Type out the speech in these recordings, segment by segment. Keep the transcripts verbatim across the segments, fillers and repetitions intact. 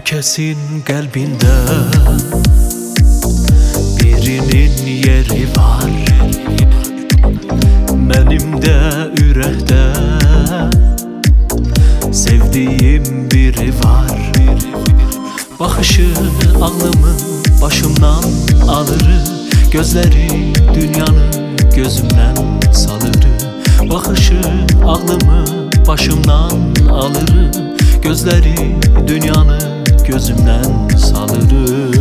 Herkesin kalbinde birinin yeri var. Benim de yürekte sevdiğim biri var. Bakışı aklımı başımdan alır, gözleri dünyanı gözümden salır. Bakışı aklımı başımdan alır, gözleri dünyanı gözümden salır.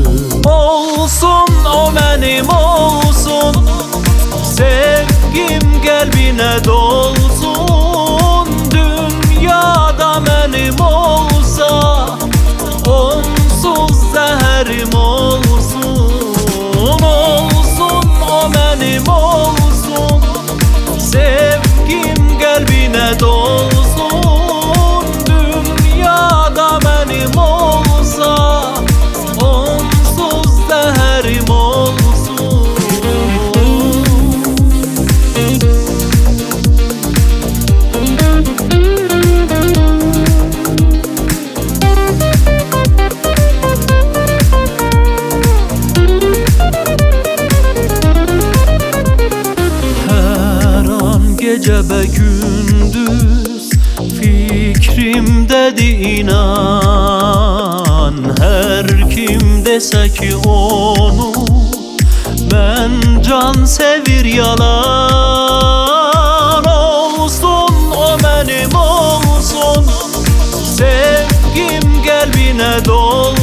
Olsun o benim olsun, sevgim kalbine dolsun. Dünyada benim olsa onsuz zeherim olsun. Olsun o benim olsun, sevgim kalbine dolsun. Dünyada benim olsa onsuz zeherim olsun. Gece ve gündüz fikrimdedir inan. Her kim dese ki onu ben can sevir yalan. Olsun o benim olsun, sevgim kalbine dolsun.